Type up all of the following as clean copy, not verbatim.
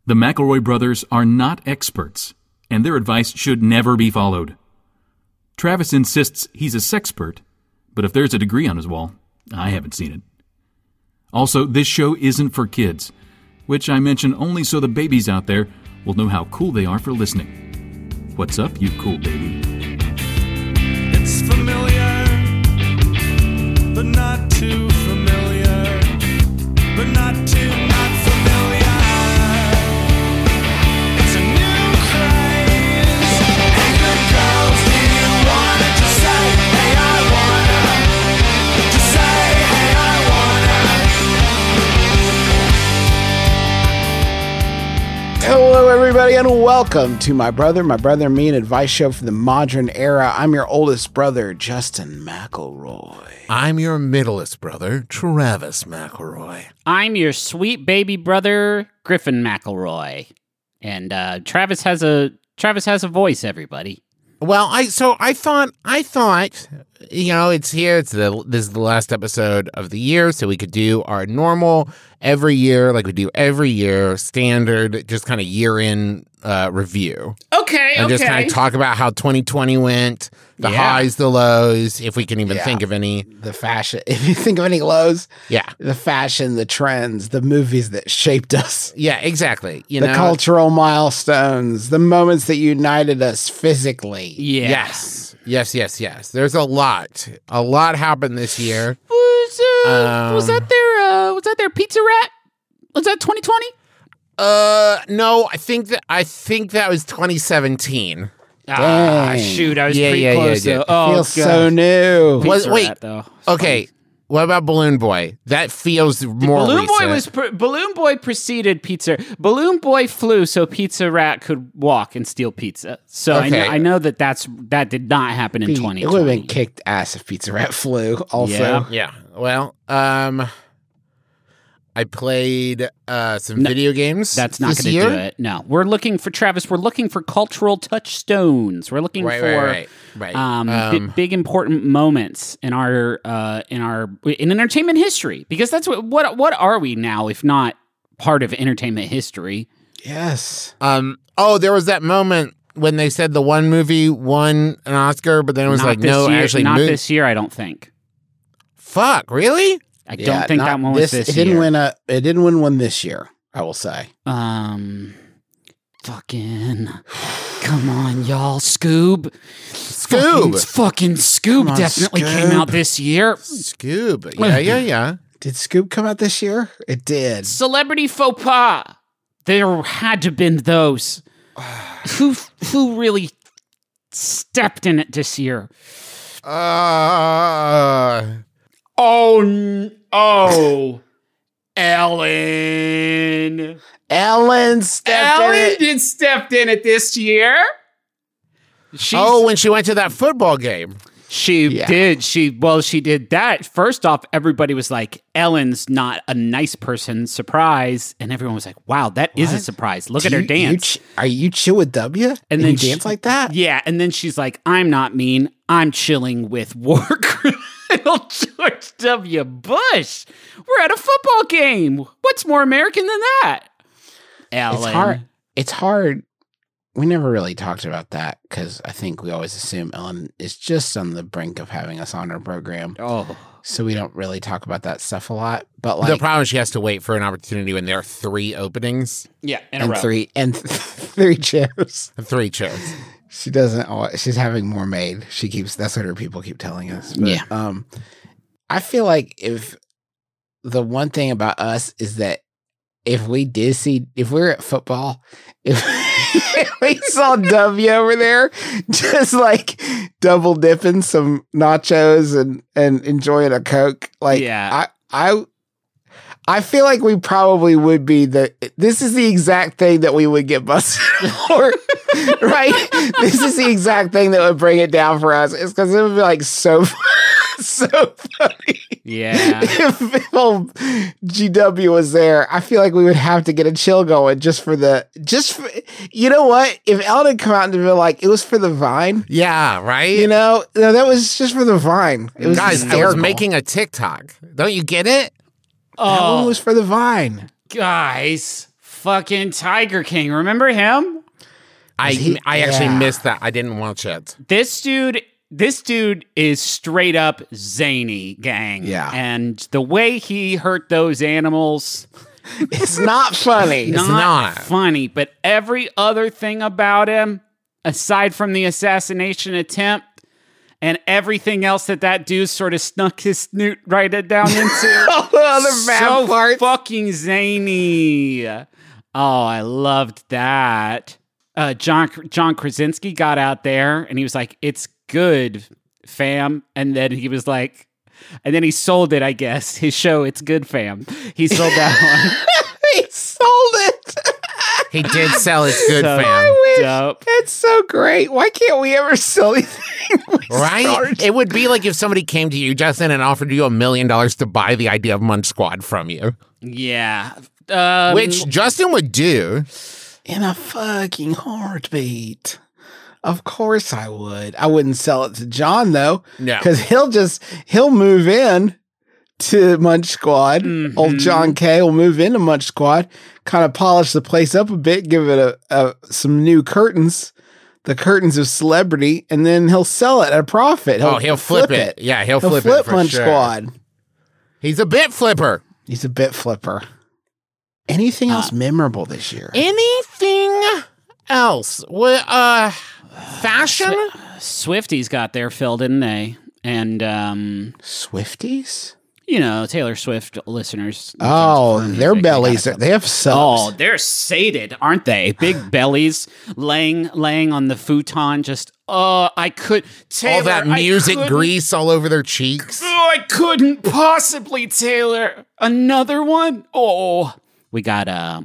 The McElroy brothers are not experts, and their advice should never be followed. Travis insists he's a sexpert, but if there's a degree on his wall, I haven't seen it. Also, this show isn't for kids, which I mention only so the babies out there will know how cool they are for listening. What's up, you cool baby? It's familiar, but not too familiar, but not too not familiar. It's a new craze. Hey, good girls, do you wanna just say, hey, I wanna? Just say, hey, I wanna. Hello, everybody, and welcome to My Brother, and Me, an advice show for the modern era. I'm your oldest brother, Justin McElroy. I'm your middlest brother, Travis McElroy. I'm your sweet baby brother, Griffin McElroy. And Travis has a voice, everybody. Well, I thought, you know, it's here. This is the last episode of the year, so we could do our normal every year, like we do every year, standard, just kind of year-in review. Okay, and just kind of talk about how 2020 went, the highs, the lows, if we can even think of any. The fashion, if you think of any lows. Yeah. The fashion, the trends, the movies that shaped us. Yeah, exactly. The cultural milestones, the moments that united us physically. Yeah. Yes. There's a lot. A lot happened this year. Was that their Pizza Rat? Was that 2020? No, I think that was 2017. Shoot, I was pretty close. Yeah. Oh, feels so new. Pizza Wait, Rat, though. Okay. What about Balloon Boy? That feels more recent. Balloon Boy preceded Pizza. Balloon Boy flew so Pizza Rat could walk and steal pizza. So Okay. I know that did not happen in 2020. It would have been kicked ass if Pizza Rat flew. Also, Yeah. Well, I played some video games. That's not going to do it. No, we're looking for Travis. We're looking for cultural touchstones. We're looking for big important moments in our in entertainment history, because that's what are we now if not part of entertainment history? yes. There was that moment when they said the one movie won an Oscar, but then it was Not this year, this year. I don't think. Fuck, really? I don't think that one was this it year. It didn't win one this year, I will say. Fucking, come on, y'all. Scoob. Fucking Scoob Come on, definitely Scoob. came out this year. Scoob. Yeah. Did Scoob come out this year? It did. Celebrity faux pas. There had to have been those. Who really stepped in it this year? Oh, Ellen. Ellen stepped in it this year. When she went to that football game. She did. She did that. First off, everybody was like, Ellen's not a nice person. Surprise. And everyone was like, wow, that is a surprise. Look at her dance. Are you chill with W? And then you dance like that? Yeah. And then she's like, I'm not mean. I'm chilling with war criminal George W. Bush. We're at a football game. What's more American than that? Ellen. It's hard. We never really talked about that because I think we always assume Ellen is just on the brink of having us on our program. Oh. So we don't really talk about that stuff a lot. But The problem is she has to wait for an opportunity when there are 3 openings. Yeah, in a and row. three shows. 3 shows. She doesn't. She's having more made. That's what her people keep telling us. But, Yeah. I feel like if the one thing about us is that if we were at football, if we saw W over there, just like double dipping some nachos and enjoying a Coke, like I feel like we probably would be this is the exact thing that we would get busted for, right? This is the exact thing that would bring it down for us. It's because it would be like so funny. Yeah. If old GW was there, I feel like we would have to get a chill going just for you know what? If Ellen had come out and been like, it was for the Vine. Yeah, right? You know, no, that was just for the Vine. It was Guys, I was hysterical. making a TikTok. Don't you get it? That one was for the Vine. Guys, fucking Tiger King. Remember him? I actually missed that. I didn't watch it. This dude is straight up zany, gang. Yeah. And the way he hurt those animals, It's not funny. It's not funny, but every other thing about him, aside from the assassination attempt and everything else that dude sort of snuck his snoot right down into, All the other bad so parts. fucking zany. Oh, I loved that. John Krasinski got out there and he was like, "It's good, fam," and then he was like. And then he sold it, I guess. His show, It's Good, Fam. He sold that one. He sold it. He did sell It's Good, So- Fam. Dope. It's so great. Why can't we ever sell anything? Right? It would be like if somebody came to you, Justin, and offered you $1 million to buy the idea of Munch Squad from you. Yeah. Which Justin would do. In a fucking heartbeat. Of course I would. I wouldn't sell it to John though. No. Because he'll move in to Munch Squad. Old John K will move into Munch Squad, kind of polish the place up a bit, give it some new curtains, the curtains of celebrity, and then he'll sell it at a profit. He'll flip it. Yeah, he'll flip it for Munch sure. Squad. He's a bit flipper. He's a bit flipper. Anything else memorable this year? Anything else? What, fashion? Swifties got their fill, didn't they? And, Swifties? Taylor Swift listeners. Oh, their bellies, they have subs. Oh, they're sated, aren't they? Big bellies laying on the futon. Just, I could. Taylor, All that music grease all over their cheeks. Oh, I couldn't possibly, Taylor. Another one? Oh. We got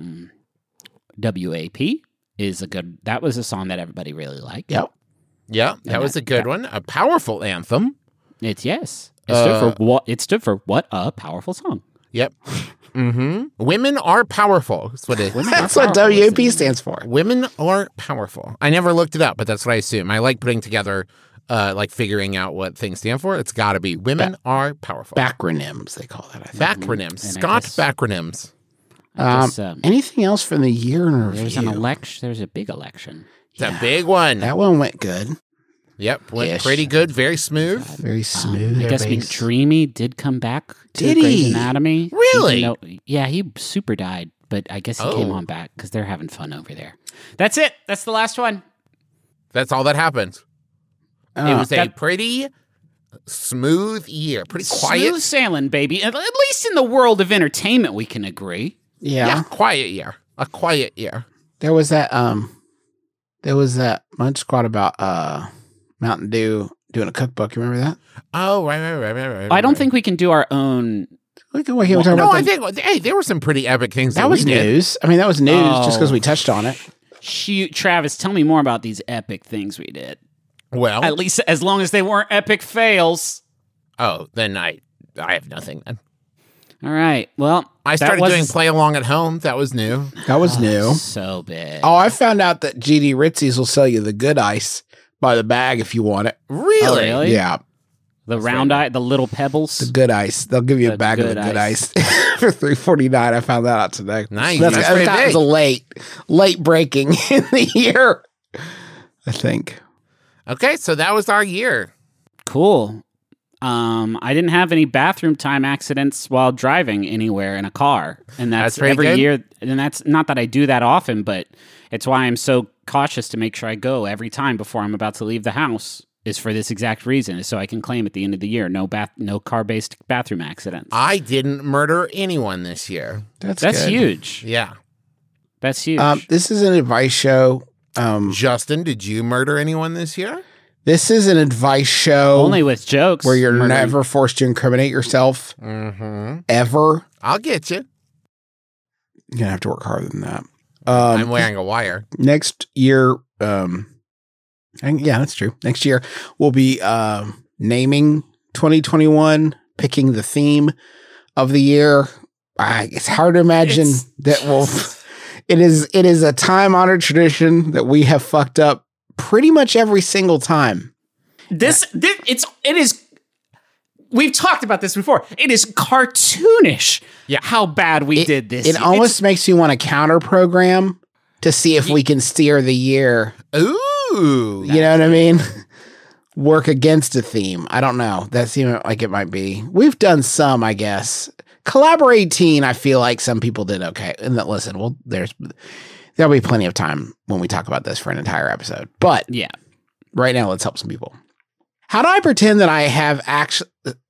WAP that was a song that everybody really liked. Yep. Yeah, that was a good one. A powerful anthem. It stood for what a powerful song. Yep. Women are powerful. That's what it is. That's what WAP stands for. Women are powerful. I never looked it up, but that's what I assume. I like putting together, figuring out what things stand for. It's got to be women are powerful. Backronyms, they call that, I think. Backronyms. Scott backronyms. Anything else from the year in review? There's an election. There's a big election. It's a big one. That one went good. Yep, went Ish. pretty good. Very smooth. Very smooth. I guess McDreamy did come back to Did Grey's he? Anatomy. Really? Even though- yeah, he super died, but I guess he came on back because they're having fun over there. That's it. That's the last one. That's all that happened. It was a that- pretty smooth year. Pretty quiet. Smooth sailing, baby. At least in the world of entertainment, we can agree. Yeah. Quiet year. A quiet year. There was that Munch Squad about Mountain Dew doing a cookbook. You remember that? Oh, right. I don't think we can do our own. We can talk about I think, hey, there were some pretty epic things that was we did. news. I mean, that was news just because we touched on it. Shoot, Travis, tell me more about these epic things we did. Well, At least as long as they weren't epic fails. then I have nothing then. All right. Well, I started doing play along at home. That was new. That was new. So big. Oh, I found out that GD Ritzy's will sell you the good ice by the bag if you want it. Really? really? Yeah, The round eye, the little pebbles. the good ice. They'll give you a The bag of the good good ice. ice for $3.49. I found that out today. Nice. So That's that pretty was big. a late breaking in the year, I think. Okay, so that was our year. Cool. I didn't have any bathroom time accidents while driving anywhere in a car, and that's pretty every good. year. And that's not that I do that often, but it's why I'm so cautious to make sure I go every time before I'm about to leave the house. Is for this exact reason, is so I can claim at the end of the year no car-based bathroom accidents. I didn't murder anyone this year. That's That's good. huge. Yeah. That's huge. This is an advice show. Justin, did you murder anyone this year? This is an advice show Only with jokes. where you're murdering. never forced to incriminate yourself ever. I'll get you. You're gonna have to work harder than that. I'm wearing a wire. Next year, yeah, that's true. Next year we'll be naming 2021, picking the theme of the year. It's hard to imagine that we'll. It is a time honored tradition that we have fucked up pretty much every single time. It is we've talked about this before. It is cartoonish. Yeah. How bad we did this. It almost makes you want to counter program to see if we can steer the year. Ooh. You know what I mean? Work against a theme. I don't know. That seemed like it might be. We've done some, I guess. Collaborate Teen, I feel like some people did okay. And that, listen, well, there'll be plenty of time when we talk about this for an entire episode. But yeah, right now, let's help some people. How do I pretend that I have actually...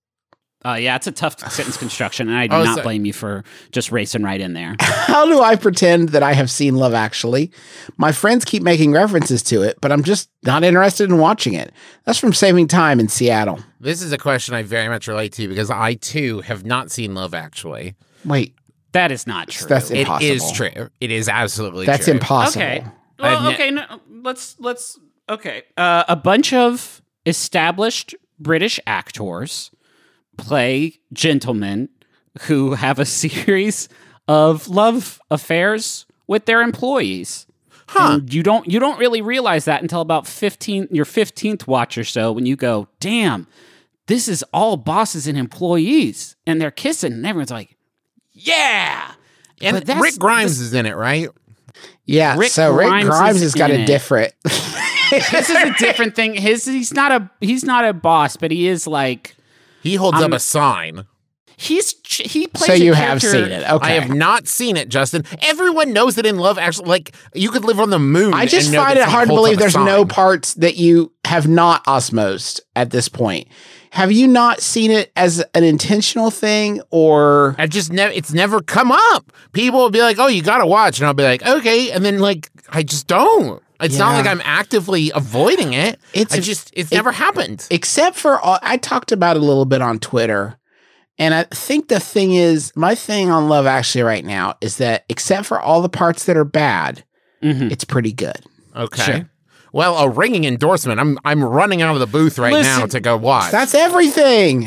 yeah, it's a tough sentence construction, and I do not blame you for just racing right in there. How do I pretend that I have seen Love Actually? My friends keep making references to it, but I'm just not interested in watching it. That's from Saving Time in Seattle. This is a question I very much relate to because I, too, have not seen Love Actually. Wait. That is not true. That's impossible. It is true. It is absolutely That's true. impossible. Okay. Well, okay, no, let's okay. A bunch of established British actors play gentlemen who have a series of love affairs with their employees. Huh. And you don't really realize that until about your 15th watch or so, when you go, damn, this is all bosses and employees, and they're kissing, and everyone's like, yeah. And Rick Grimes is in it, right? Yeah, Rick Grimes has got a different... This is a different thing. He's not a boss, but he is like... He holds up a sign. He plays. So you have seen it? Okay, I have not seen it, Justin. Everyone knows that in Love Actually, like you could live on the moon. I just find it hard to believe there's no parts that you have not osmosed at this point. Have you not seen it as an intentional thing, or I've just it's never come up. People will be like, "Oh, you got to watch," and I'll be like, "Okay," and then like I just don't. It's not like I'm actively avoiding it. It's never happened. Except for, I talked about it a little bit on Twitter. And I think the thing is, my thing on Love Actually right now is that except for all the parts that are bad, it's pretty good. Okay. Sure. Well, a ringing endorsement. I'm running out of the booth now to go watch. That's everything.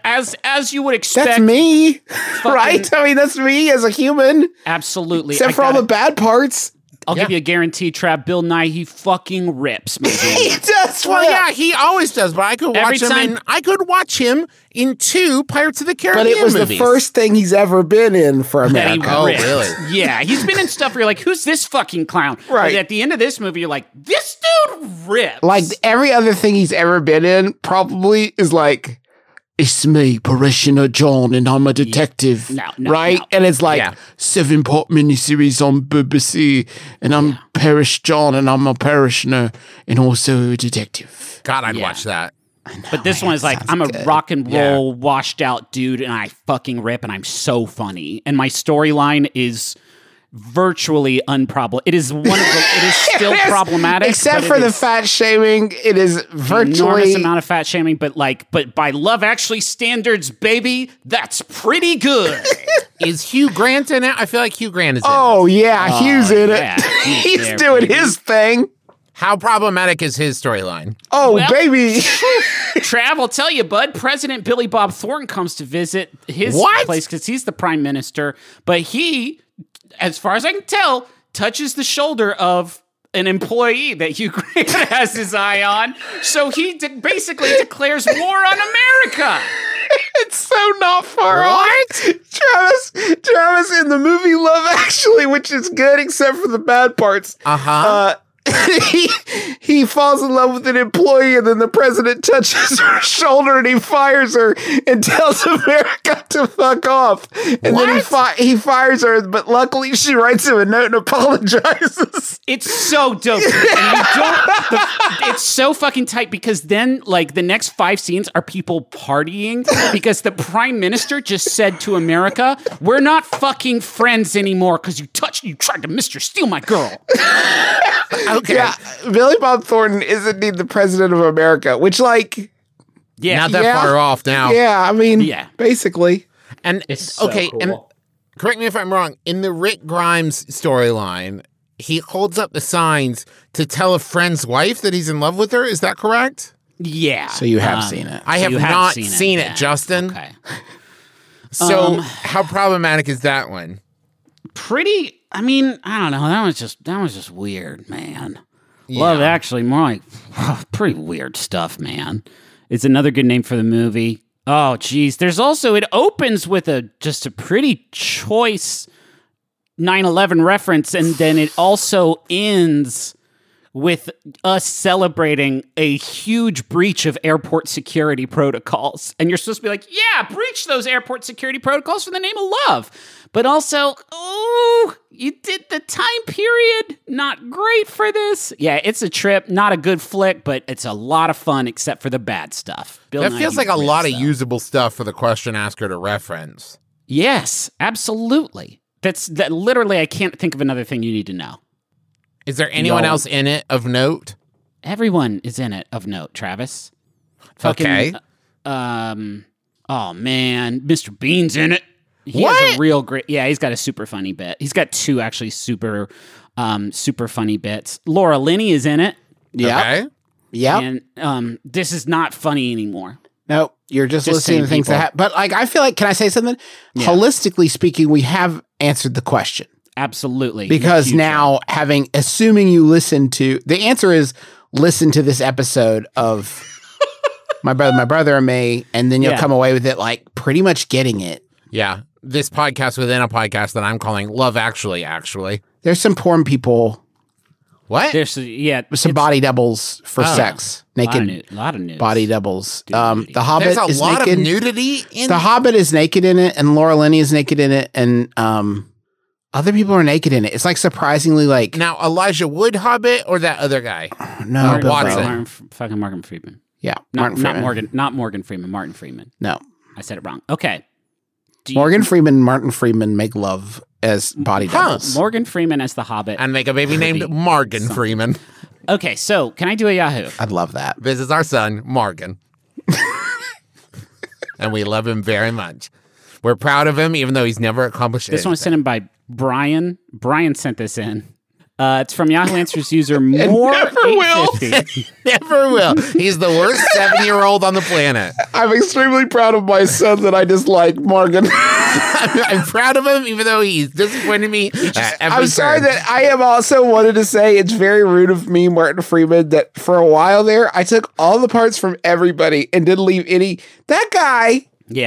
As you would expect. That's me, right? I mean, that's me as a human. Absolutely. Except for all the bad parts. I'll give you a guarantee, Trav. Bill Nye, he fucking rips. He does. Well, yeah, he always does. But I could watch him in 2 Pirates of the Caribbean movies. But it was movies. the first thing he's ever been in for America. Oh, really? Yeah, he's been in stuff where you're like, who's this fucking clown? Right. But at the end of this movie, you're like, this dude rips. Like every other thing he's ever been in probably is like, it's me, Parishioner John, and I'm a detective, right? No. And it's like 7-part miniseries on BBC, and I'm Parish John, and I'm a parishioner, and also a detective. God, I'd watch that. But this one is like, I'm a rock and roll, washed out dude, and I fucking rip, and I'm so funny. And my storyline is virtually unproblematic. It is still problematic, except for the fat shaming. It is virtually enormous amount of fat shaming, but by Love Actually standards, baby, that's pretty good. Is Hugh Grant in it? I feel like Hugh Grant is in it. Oh yeah, Hugh's in it. He's doing his thing. How problematic is his storyline? Oh, baby. Trav, I'll tell you, bud, President Billy Bob Thornton comes to visit his place because he's the prime minister, but he, as far as I can tell, touches the shoulder of an employee that Hugh Grant has his eye on. So he basically declares war on America. It's so not far off. Travis in the movie Love Actually, which is good except for the bad parts. He falls in love with an employee, and then the president touches her shoulder and he fires her and tells America to fuck off. And then he fires her, but luckily she writes him a note and apologizes. It's so dope. It's so fucking tight because then, like, the next 5 scenes are people partying because the prime minister just said to America, "We're not fucking friends anymore because you tried to Mr. Steal my girl." Okay. Yeah, Billy Bob Thornton is indeed the president of America, which, like, not that far off now. Yeah, I mean, basically. And it's so cool. And correct me if I'm wrong. In the Rick Grimes storyline, he holds up the signs to tell a friend's wife that he's in love with her. Is that correct? Yeah. So you have seen it. I have not seen it, Justin. Okay. So how problematic is that one? Pretty. I mean, I don't know. That was just weird, man. Yeah. Love Actually, more like pretty weird stuff, man. It's another good name for the movie. Oh, geez. There's also, it opens with just a pretty choice 9/11 reference, and then it also ends with us celebrating a huge breach of airport security protocols. And you're supposed to be like, yeah, breach those airport security protocols for the name of love. But also, oh, you did the time period. Not great for this. Yeah, it's a trip. Not a good flick, but it's a lot of fun except for the bad stuff. That feels like a lot of usable stuff for the question asker to reference. Yes, absolutely. That literally, I can't think of another thing you need to know. Is there anyone else in it of note? Everyone is in it of note, Travis. Okay. Oh, man. Mr. Bean's in it. He What? has a real great... Yeah, he's got a super funny bit. He's got two actually super funny bits. Laura Linney is in it. Yeah. Okay. Yeah. And this is not funny anymore. No, you're just listening to things people. that happen. But like, I feel like, can I say something? Yeah. Holistically speaking, we have answered the question. Absolutely. Because now assuming you listen to, the answer is listen to this episode of My Brother and Me, and then you'll come away with it like pretty much getting it. Yeah. This podcast within a podcast that I'm calling Love Actually. There's some porn people. What? There's Some body doubles for sex. Naked a lot of nudes. body doubles. The Hobbit There's a is lot naked. of nudity in The Hobbit is naked in it, and Laura Linney is naked in it, and other people are naked in it. It's like surprisingly like Now, Elijah Wood Hobbit or that other guy? no Bill Watson. Burr. Morgan Freeman. Yeah, Not Freeman. Morgan Freeman. Martin Freeman. No, I said it wrong. Okay. Morgan Freeman and Martin Freeman make love as body doubles. Morgan Freeman as the Hobbit. And make a baby named Morgan Freeman. Okay, so can I do a Yahoo? I'd love that. This is our son, Morgan. And we love him very much. We're proud of him, even though he's never accomplished This one was sent in by Brian. Brian sent this in. It's from Yahoo Answers user more. never will. Never will. He's the worst 7-year-old on the planet. I'm extremely proud of my son that I dislike, Morgan. I'm proud of him, even though he's disappointed me. I'm sorry that I have also wanted to say it's very rude of me, Martin Freeman, that for a while there, I took all the parts from everybody and didn't leave any. That guy.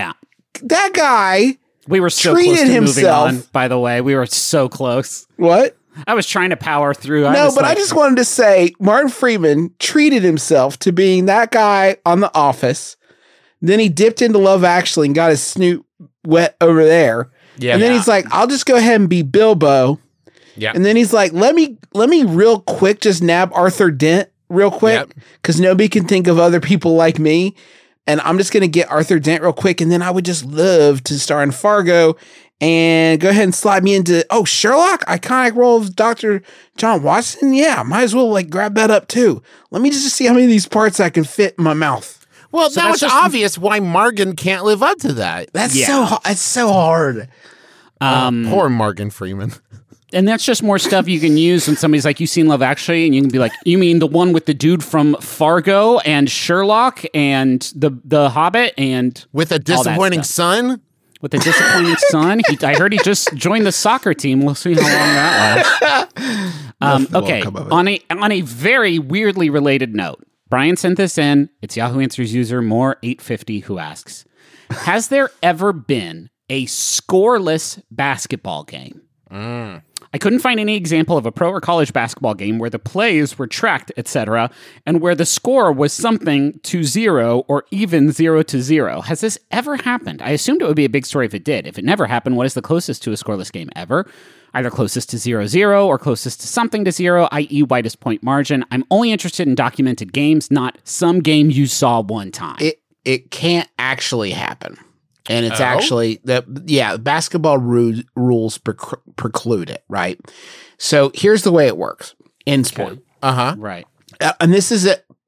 We were so treated close to himself. moving on, by the way. We were so close. What? I was trying to power through. I just wanted to say Martin Freeman treated himself to being that guy on The Office. Then he dipped into Love Actually and got his snoot wet over there. Yeah. And then he's like, I'll just go ahead and be Bilbo. Yeah. And then he's like, let me real quick just nab Arthur Dent real quick because nobody can think of other people like me. And I'm just going to get Arthur Dent real quick. And then I would just love to star in Fargo and go ahead and slide me into, Sherlock, iconic role of Dr. John Watson. Yeah, might as well like grab that up too. Let me just see how many of these parts I can fit in my mouth. Well, so that was obvious why Morgan can't live up to that. It's so hard. Poor Morgan Freeman. And that's just more stuff you can use when somebody's like, "You seen Love Actually?" And you can be like, "You mean the one with the dude from Fargo and Sherlock and the Hobbit and with a disappointing son?" With a disappointing son. I heard he just joined the soccer team. We'll see how long that lasts. Okay. On a very weirdly related note, Brian sent this in. It's Yahoo Answers user more850 who asks, "Has there ever been a scoreless basketball game?" I couldn't find any example of a pro or college basketball game where the plays were tracked, etc., and where the score was something to 0 or even 0-0. Has this ever happened? I assumed it would be a big story if it did. If it never happened, what is the closest to a scoreless game ever? Either closest to 0-0 or closest to something to 0, i.e. widest point margin. I'm only interested in documented games, not some game you saw one time. It can't actually happen. And it's actually basketball rules preclude it, right? So here's the way it works in sport. Okay. Right. And this is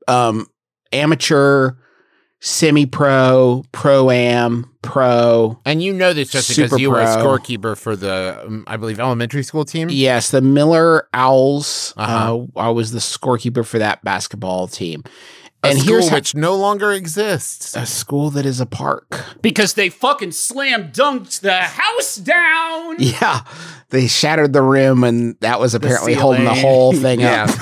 amateur, semi-pro, pro-am, pro. And you know this just because you were a scorekeeper for the, I believe, elementary school team? Yes, the Miller Owls. I was the scorekeeper for that basketball team. And here's which no longer exists. A school that is a park. Because they fucking slam dunked the house down. Yeah. They shattered the rim, and that was apparently holding the whole thing up.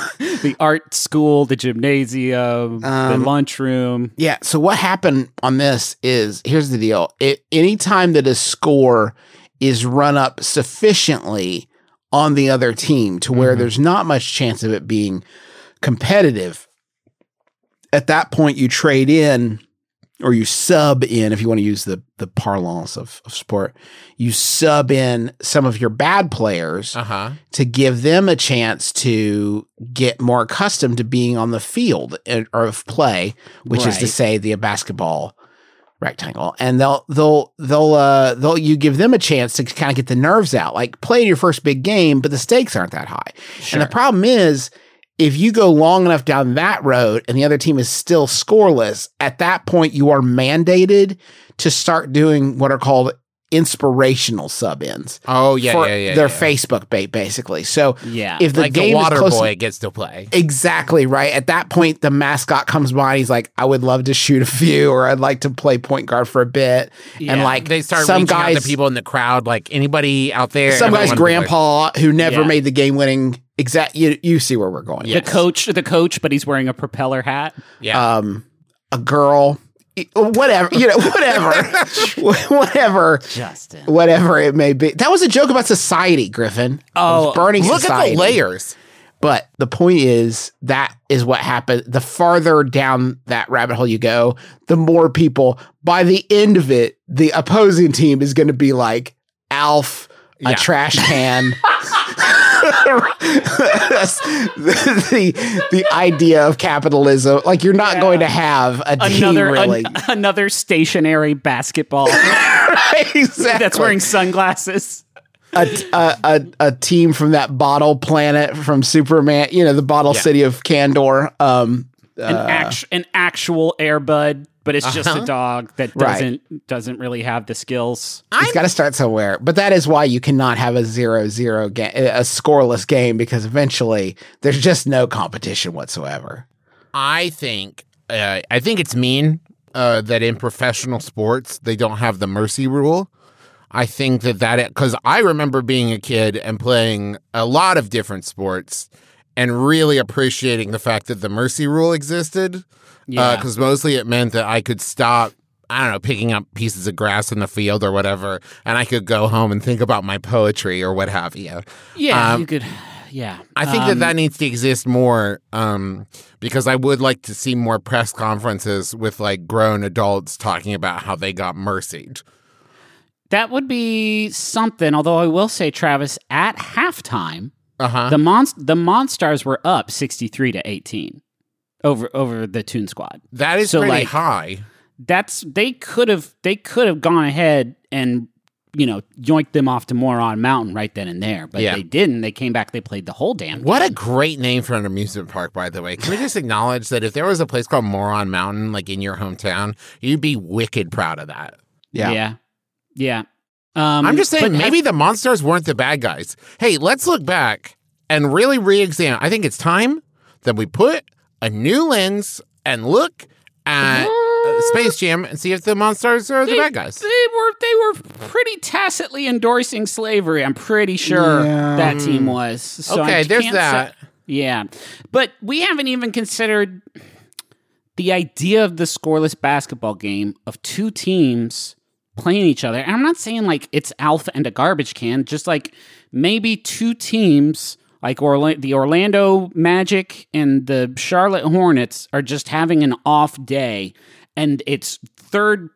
the art school, the gymnasium, the lunchroom. Yeah. So what happened on this is, here's the deal. Anytime that a score is run up sufficiently on the other team to where there's not much chance of it being competitive, at that point you trade in, or you sub in, if you want to use the parlance of sport, you sub in some of your bad players to give them a chance to get more accustomed to being on the field or of play, which is to say the basketball rectangle. And you give them a chance to kind of get the nerves out, like play your first big game, but the stakes aren't that high. Sure. And the problem is, if you go long enough down that road and the other team is still scoreless, at that point you are mandated to start doing what are called inspirational sub-ins. Oh, yeah, Their Facebook bait, basically. So if the like game the water is close, boy gets to play. Exactly, right? At that point, the mascot comes by and he's like, I would love to shoot a few, or I'd like to play point guard for a bit. Yeah. And like they start some reaching guys, out to people in the crowd, like anybody out there. Some guy's grandpa who never made the game-winning. You see where we're going. Yes. The coach, but he's wearing a propeller hat. Yeah. A girl, whatever, whatever, Justin, whatever it may be. That was a joke about society, Griffin. Oh, burning look society. at the layers. But the point is, that is what happened. The farther down that rabbit hole you go, the more people, by the end of it, the opposing team is going to be like Alf, a trash can. the idea of capitalism, like you're not going to have another stationary basketball exactly. that's wearing sunglasses. A team from that bottle planet from Superman, the bottle city of Kandor. An actual Airbud, but it's just a dog that doesn't really have the skills. It's got to start somewhere. But that is why you cannot have a 0-0 game, a scoreless game, because eventually there's just no competition whatsoever. I think it's mean that in professional sports they don't have the mercy rule. I think that because I remember being a kid and playing a lot of different sports and really appreciating the fact that the mercy rule existed. Because mostly it meant that I could stop, I don't know, picking up pieces of grass in the field or whatever, and I could go home and think about my poetry or what have you. Yeah, you could. Yeah. I think that needs to exist more because I would like to see more press conferences with like grown adults talking about how they got mercied. That would be something, although I will say, Travis, at halftime, the Monstars were up 63-18 over the Toon Squad. That is pretty high. They could have gone ahead and yoinked them off to Moron Mountain right then and there, but they didn't. They came back. They played the whole damn game. What a great name for an amusement park, by the way. Can we just acknowledge that if there was a place called Moron Mountain, like in your hometown, you'd be wicked proud of that. Yeah. I'm just saying, maybe the Monstars weren't the bad guys. Hey, let's look back and really re-examine. I think it's time that we put a new lens and look at Space Jam and see if the Monstars are the bad guys. They were pretty tacitly endorsing slavery. I'm pretty sure that team was. So okay, there's that. But we haven't even considered the idea of the scoreless basketball game of two teams playing each other. And I'm not saying like it's Alpha and a garbage can, just like maybe two teams like the Orlando Magic and the Charlotte Hornets are just having an off day, and it's third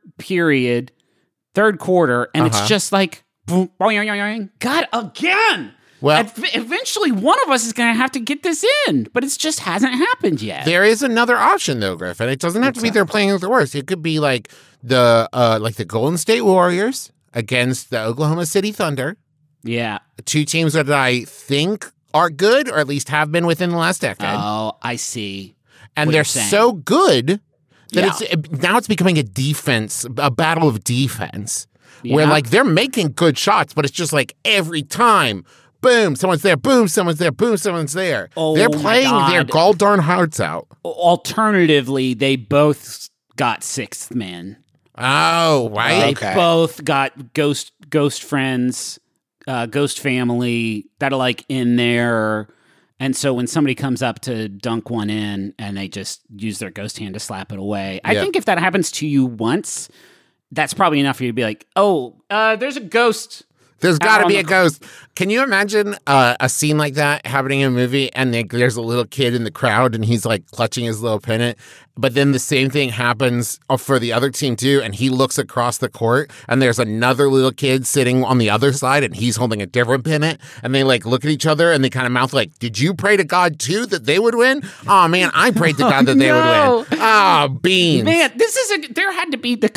quarter, and it's just like, God, again! Well, eventually one of us is going to have to get this in, but it just hasn't happened yet. There is another option, though, Griffin. It doesn't have to be they're playing with the worst. It could be like the Golden State Warriors against the Oklahoma City Thunder. Yeah. Two teams that I think are good, or at least have been within the last decade. Oh, I see. And they're so good that now it's becoming a battle of defense, where like they're making good shots, but it's just like every time, boom, someone's there, boom, someone's there, boom, someone's there. Oh, they're playing their gall darn hearts out. Alternatively, they both got sixth men. Oh, right. They both got ghost friends, ghost family that are like in there, And so when somebody comes up to dunk one in and they just use their ghost hand to slap it away, I think if that happens to you once, that's probably enough for you to be like, oh, there's a ghost. There's got to be a ghost. Can you imagine a scene like that happening in a movie and there's a little kid in the crowd and he's like clutching his little pennant, but then the same thing happens for the other team too, and he looks across the court and there's another little kid sitting on the other side and he's holding a different pennant, and they like look at each other and they kind of mouth like, did you pray to God too that they would win? Oh man, I prayed to God that they would win. Oh, beans. Man, there had to be the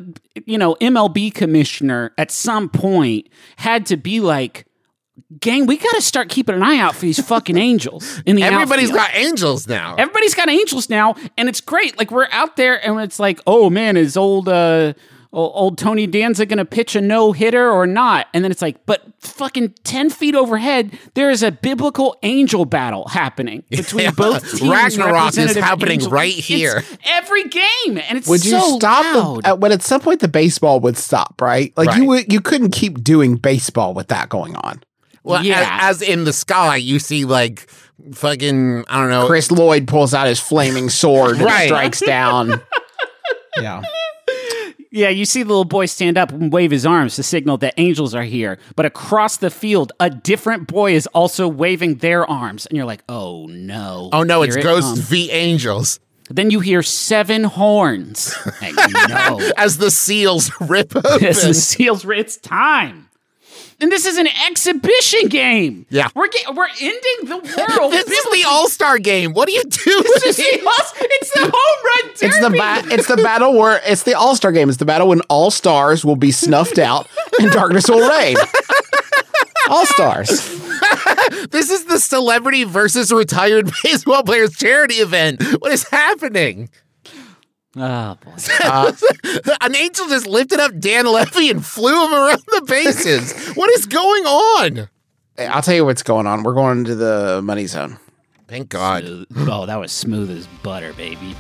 MLB commissioner at some point had to be like, gang, we got to start keeping an eye out for these fucking angels in the Everybody's outfield. got angels now. Everybody's got angels now, and it's great. Like, we're out there, and it's like, oh man, is old Tony Danza gonna pitch a no-hitter or not? And then it's like, but fucking 10 feet overhead, there is a biblical angel battle happening between both teams. Ragnarok is happening right here. It's every game, and it's would you so stop loud. when at some point the baseball would stop, right? Like you couldn't keep doing baseball with that going on. Well, as in the sky, you see like fucking, I don't know. Chris Lloyd pulls out his flaming sword and strikes down. Yeah. Yeah, you see the little boy stand up and wave his arms to signal that angels are here. But across the field, a different boy is also waving their arms. And you're like, oh no. Oh no, it's Ghosts v. Angels. Then you hear 7 horns. And no. As the seals rip open. It's time. And this is an exhibition game. Yeah. We're ending the world. This is the All-Star game. What are you doing? It's the home run derby. It's the battle where it's the All-Star game. It's the battle when all stars will be snuffed out and darkness will reign. All stars. This is the celebrity versus retired baseball players charity event. What is happening? Oh, boy. An angel just lifted up Dan Levy and flew him around the bases. What is going on? I'll tell you what's going on. We're going into the money zone. Thank God. Oh, that was smooth as butter, baby.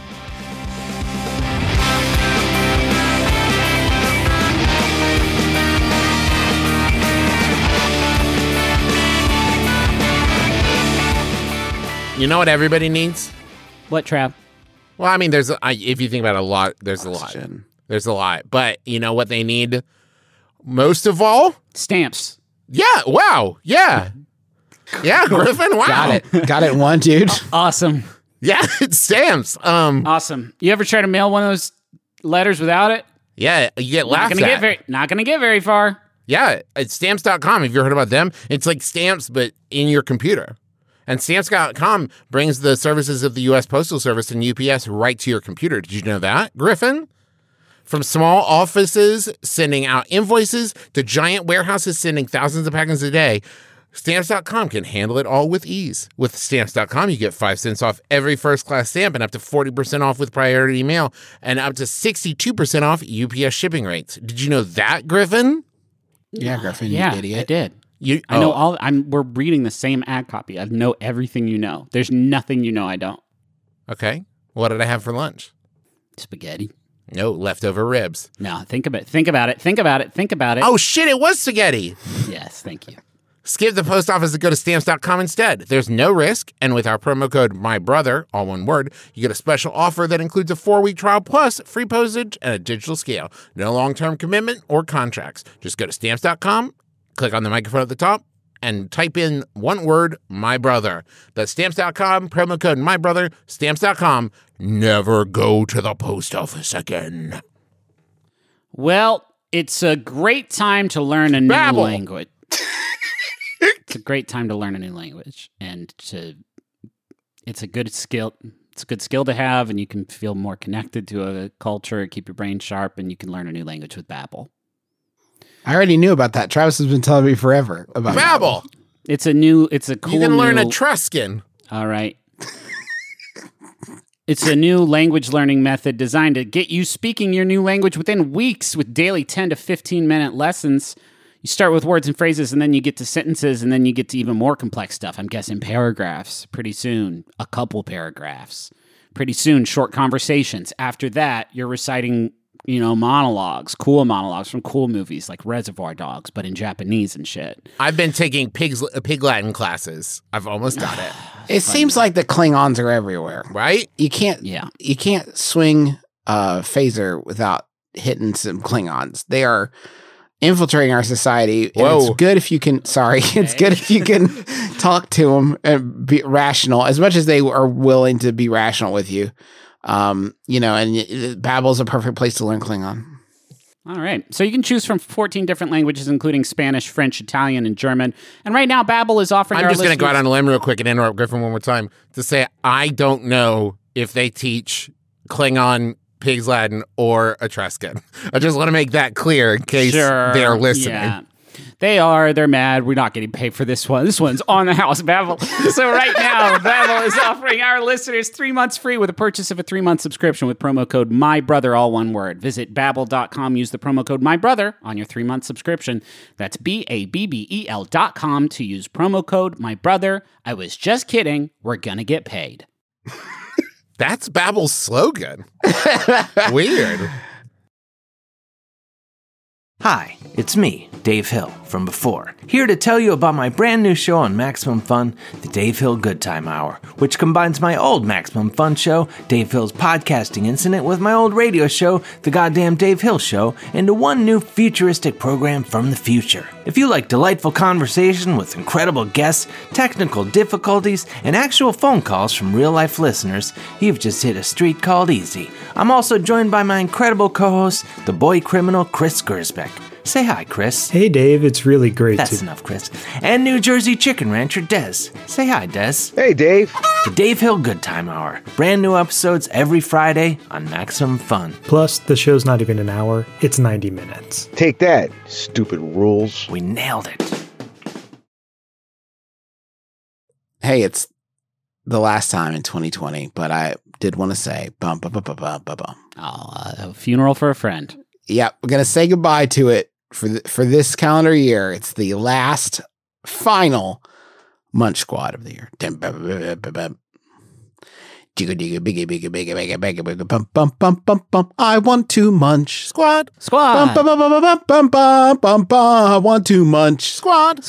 You know what everybody needs? What, Trav? Well, I mean, if you think about it a lot, there's Oxygen. a lot. There's a lot. But you know what they need most of all? Stamps. Yeah. Wow. Yeah. Yeah, Griffin. Wow. Got it. One, dude. Awesome. Yeah, it's stamps. Awesome. You ever try to mail one of those letters without it? Yeah, you get laughed at. Not going to get very far. Yeah, it's stamps.com. Have you heard about them? It's like stamps, but in your computer. And Stamps.com brings the services of the U.S. Postal Service and UPS right to your computer. Did you know that, Griffin? From small offices sending out invoices to giant warehouses sending thousands of packages a day, Stamps.com can handle it all with ease. With Stamps.com, you get 5 cents off every first-class stamp and up to 40% off with priority mail and up to 62% off UPS shipping rates. Did you know that, Griffin? Yeah, Griffin, you idiot. I did. I know all. We're reading the same ad copy. I know everything you know. There's nothing you know I don't. Okay. What did I have for lunch? Spaghetti. No, leftover ribs. No, think about it. Oh, shit, it was spaghetti. Yes, thank you. Skip the post office and go to Stamps.com instead. There's no risk, and with our promo code MYBROTHER, all one word, you get a special offer that includes a 4-week trial plus free postage and a digital scale. No long-term commitment or contracts. Just go to Stamps.com, click on the microphone at the top, and type in one word, My Brother. That's Stamps.com, promo code My Brother, Stamps.com. Never go to the post office again. Well, it's a great time to learn a new language. It's a great time to learn a new language, and it's a good skill. It's a good skill to have, and you can feel more connected to a culture, keep your brain sharp, and you can learn a new language with Babbel. I already knew about that. Travis has been telling me forever about Babbel. It's a cool. You can learn Etruscan. All right. It's a new language learning method designed to get you speaking your new language within weeks with daily 10 to 15-minute lessons. You start with words and phrases, and then you get to sentences, and then you get to even more complex stuff. I'm guessing paragraphs. Pretty soon, a couple paragraphs. Pretty soon, short conversations. After that, you're reciting monologues, cool monologues from cool movies like Reservoir Dogs, but in Japanese and shit. I've been taking Pig Latin classes. I've almost got it. It seems like the Klingons are everywhere, right? You can't swing a phaser without hitting some Klingons. They are infiltrating our society. And it's good if you can. Sorry, it's good if you can talk to them and be rational, as much as they are willing to be rational with you. And Babbel's a perfect place to learn Klingon. All right. So you can choose from 14 different languages, including Spanish, French, Italian, and German. And right now, Babbel is offering I'm just going to go out on a limb real quick and interrupt Griffin one more time to say I don't know if they teach Klingon, Pig's Latin, or Etruscan. I just want to make that clear in case they're listening. Yeah. They're mad. We're not getting paid for this one. This one's on the house, Babbel. So right now, Babbel is offering our listeners 3 months free with a purchase of a 3-month subscription with promo code MYBROTHER, all one word. Visit Babbel.com, use the promo code MYBROTHER on your 3-month subscription. That's BABBEL.com to use promo code MYBROTHER. I was just kidding. We're gonna get paid. That's Babbel's slogan. Weird. Hi, it's me, Dave Hill, from before, here to tell you about my brand new show on Maximum Fun, the Dave Hill Good Time Hour, which combines my old Maximum Fun show, Dave Hill's Podcasting Incident, with my old radio show, The Goddamn Dave Hill Show, into one new futuristic program from the future. If you like delightful conversation with incredible guests, technical difficulties, and actual phone calls from real-life listeners, you've just hit a street called easy. I'm also joined by my incredible co-host, the boy criminal Chris Gersbeck. Say hi, Chris. Hey, Dave. It's really great That's enough, Chris. And New Jersey chicken rancher Des. Say hi, Des. Hey, Dave. The Dave Hill Good Time Hour. Brand new episodes every Friday on Maximum Fun. Plus, the show's not even an hour. It's 90 minutes. Take that, stupid rules. We nailed it. Hey, it's the last time in 2020, but I did want to say bum, bum, bum, bum, bum, bum, bum. A funeral for a friend. Yeah, we're going to say goodbye to it for this calendar year. It's the last final Munch Squad of the year. I want to munch. Squad. I want to munch. Squad.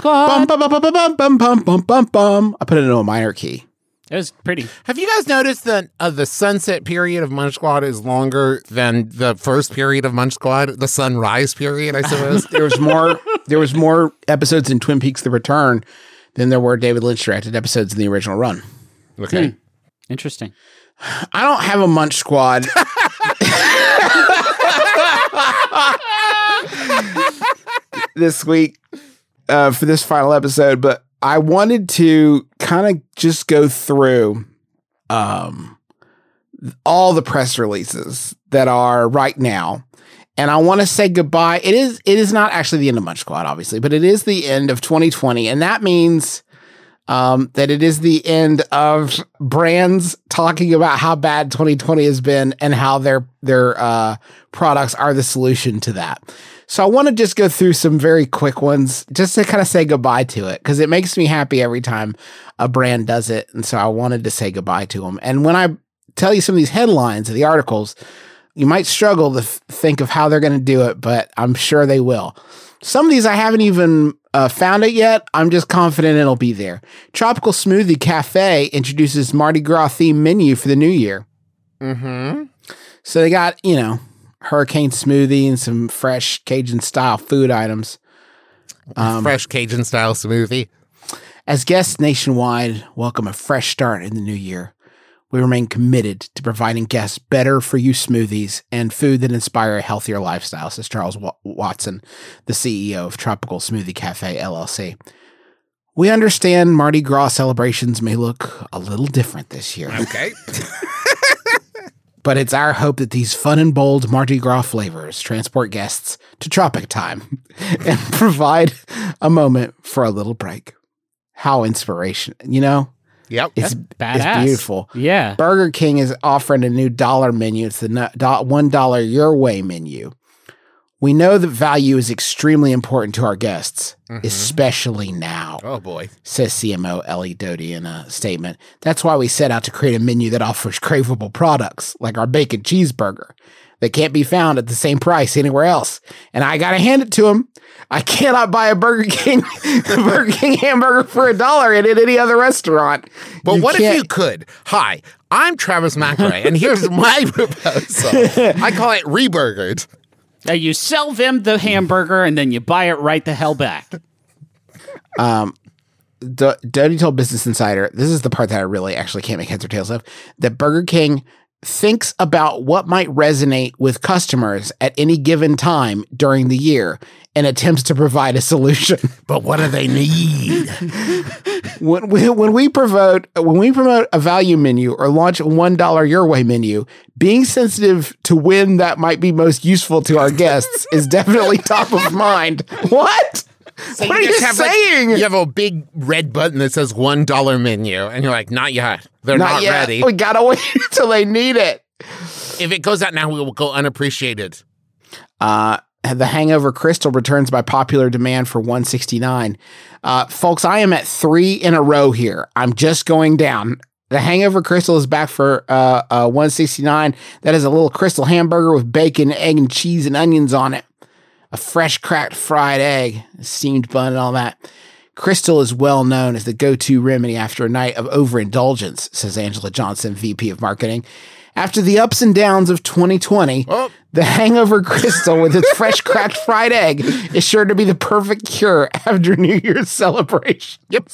I put it into a minor key. It was pretty. Have you guys noticed that the sunset period of Munch Squad is longer than the first period of Munch Squad? The sunrise period, I suppose. There was more episodes in Twin Peaks: The Return than there were David Lynch directed episodes in the original run. Okay. Interesting. I don't have a Munch Squad. This week for this final episode, but I wanted to kind of just go through all the press releases that are right now. And I want to say goodbye. It is not actually the end of Munch Squad, obviously, but it is the end of 2020. And that means that it is the end of brands talking about how bad 2020 has been and how their products are the solution to that. So I want to just go through some very quick ones just to kind of say goodbye to it, because it makes me happy every time a brand does it. And so I wanted to say goodbye to them. And when I tell you some of these headlines of the articles, you might struggle to think of how they're going to do it, but I'm sure they will. Some of these I haven't even found it yet. I'm just confident it'll be there. Tropical Smoothie Cafe introduces Mardi Gras themed menu for the new year. Mm-hmm. So they got, hurricane smoothie and some fresh Cajun style food items. Fresh Cajun style smoothie. As guests nationwide welcome a fresh start in the new year, we remain committed to providing guests better for you smoothies and food that inspire a healthier lifestyle, says Charles Watson, the CEO of Tropical Smoothie Cafe, LLC. We understand Mardi Gras celebrations may look a little different this year. Okay. But it's our hope that these fun and bold Mardi Gras flavors transport guests to Tropic Time and provide a moment for a little break. How inspirational, Yep. It's badass. It's beautiful. Yeah. Burger King is offering a new $1 menu. It's the $1 Your Way menu. We know that value is extremely important to our guests, especially now. Oh, boy. Says CMO Ellie Doty in a statement. That's why we set out to create a menu that offers craveable products like our bacon cheeseburger. that can't be found at the same price anywhere else. And I got to hand it to him. I cannot buy a Burger King hamburger for $1 at any other restaurant. But what if you could? Hi, I'm Travis McRae, and here's my proposal. I call it Reburgered. Now you sell them the hamburger, and then you buy it right the hell back. Dodie told Business Insider, this is the part that I really actually can't make heads or tails of, that Burger King thinks about what might resonate with customers at any given time during the year and attempts to provide a solution. But what do they need? When we promote a value menu or launch a $1 your way menu, being sensitive to when that might be most useful to our guests is definitely top of mind. What? So what are you saying? You have a big red button that says $1 menu, and you're like, not yet. They're not yet. ready. We gotta wait until they need it. If it goes out now, we will go unappreciated. The Hangover Crystal returns by popular demand for $169. Folks, I am at 3 in a row here. I'm just going down. The Hangover Crystal is back for $169. That is a little crystal hamburger with bacon, egg, and cheese and onions on it. A fresh cracked fried egg, a steamed bun, and all that. Crystal is well known as the go-to remedy after a night of overindulgence, says Angela Johnson, VP of Marketing. After the ups and downs of 2020, the Hangover Crystal with its fresh cracked fried egg is sure to be the perfect cure after New Year's celebration. Yep.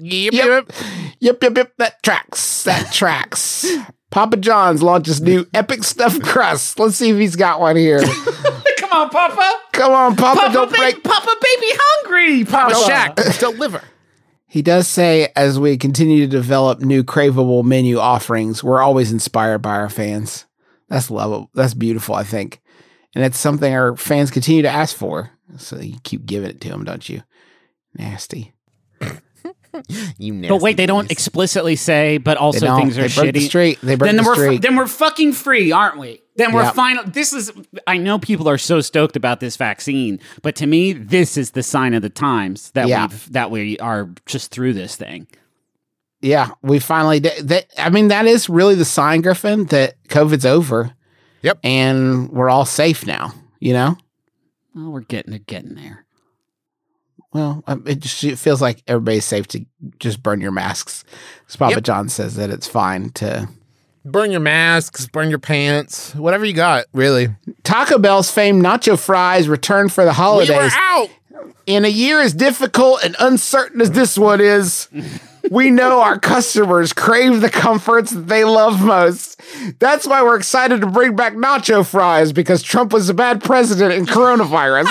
That tracks. Papa John's launches new epic stuffed crust. Let's see if he's got one here. Come on, Papa. Come on, Papa. Don't break. Papa, baby, hungry. Papa Shack, deliver. He does say, as we continue to develop new craveable menu offerings, we're always inspired by our fans. That's lovable. That's beautiful, I think. And it's something our fans continue to ask for. So you keep giving it to them, don't you? Nasty. You nasty. But wait, they don't explicitly say, but also things are shitty. They broke the streak. Then we're fucking free, aren't we? Then we're final. I know people are so stoked about this vaccine, but to me, this is the sign of the times that we are just through this thing. Yeah, we finally did. That is really the sign, Griffin, that COVID's over. Yep. And we're all safe now, you know? Well, we're getting there. Well, it feels like everybody's safe to just burn your masks. Papa John says that it's fine to burn your masks, burn your pants, whatever you got, really. Taco Bell's famed nacho fries return for the holidays. We were out! In a year as difficult and uncertain as this one is, we know our customers crave the comforts that they love most. That's why we're excited to bring back nacho fries, because Trump was a bad president in coronavirus.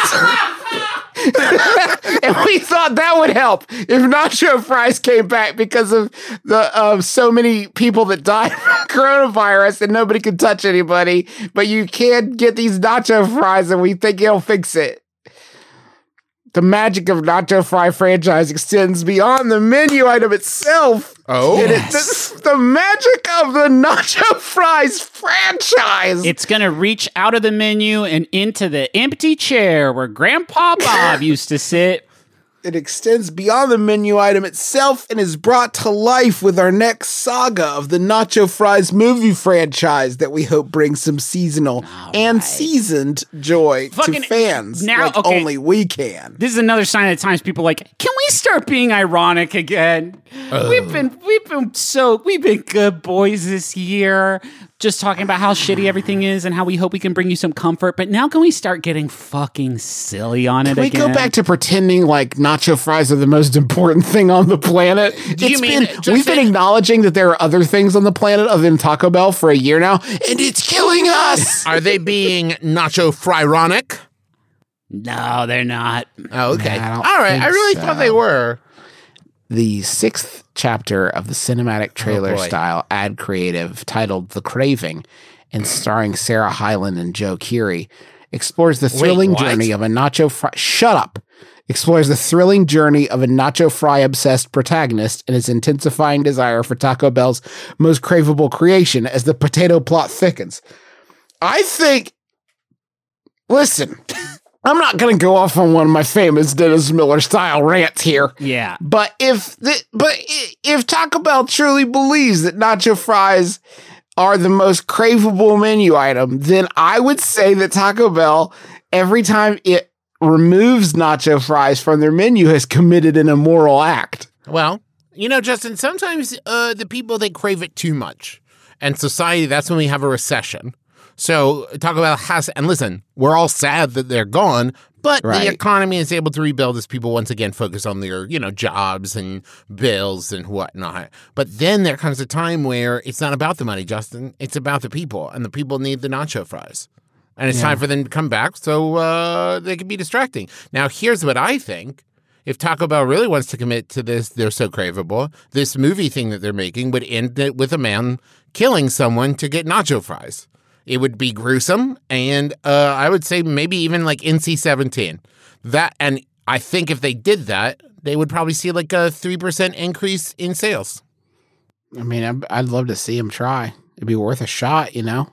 And we thought that would help if nacho fries came back because of the so many people that died from coronavirus and nobody could touch anybody. But you can get these nacho fries, and we think it'll fix it. The magic of Nacho Fry franchise extends beyond the menu item itself. Oh, yes. The magic of the Nacho Fries franchise. It's going to reach out of the menu and into the empty chair where Grandpa Bob used to sit. It extends beyond the menu item itself and is brought to life with our next saga of the Nacho Fries movie franchise that we hope brings some seasonal and seasoned joy to fans only we can. This is another sign of the times. People are like, can we start being ironic again? We've been good boys this year, just talking about how shitty everything is and how we hope we can bring you some comfort. But now can we start getting fucking silly on it again? Can we go back to pretending like nacho fries are the most important thing on the planet? We've been acknowledging that there are other things on the planet other than Taco Bell for a year now, and it's killing us. Are they being nacho fry-ronic? No, they're not. Oh, okay. All right. I really thought they were. The 6th chapter of the cinematic trailer style ad creative titled The Craving and starring Sarah Hyland and Joe Keery explores the thrilling journey of a nacho fry. Shut up. Explores the thrilling journey of a nacho fry obsessed protagonist and his intensifying desire for Taco Bell's most craveable creation as the potato plot thickens. I think, listen, I'm not going to go off on one of my famous Dennis Miller style rants here. Yeah. But if Taco Bell truly believes that nacho fries are the most craveable menu item, then I would say that Taco Bell, every time it removes nacho fries from their menu, has committed an immoral act. Well, Justin, sometimes the people, they crave it too much. And society, that's when we have a recession. So Taco Bell has, and listen, we're all sad that they're gone, but the economy is able to rebuild as people once again focus on their, jobs and bills and whatnot. But then there comes a time where it's not about the money, Justin. It's about the people, and the people need the nacho fries. And it's time for them to come back so they can be distracting. Now, here's what I think. If Taco Bell really wants to commit to this, they're so craveable, this movie thing that they're making would end with a man killing someone to get nacho fries. It would be gruesome, and I would say maybe even like NC-17. And I think if they did that, they would probably see like a 3% increase in sales. I mean, I'd love to see them try. It'd be worth a shot, Yeah.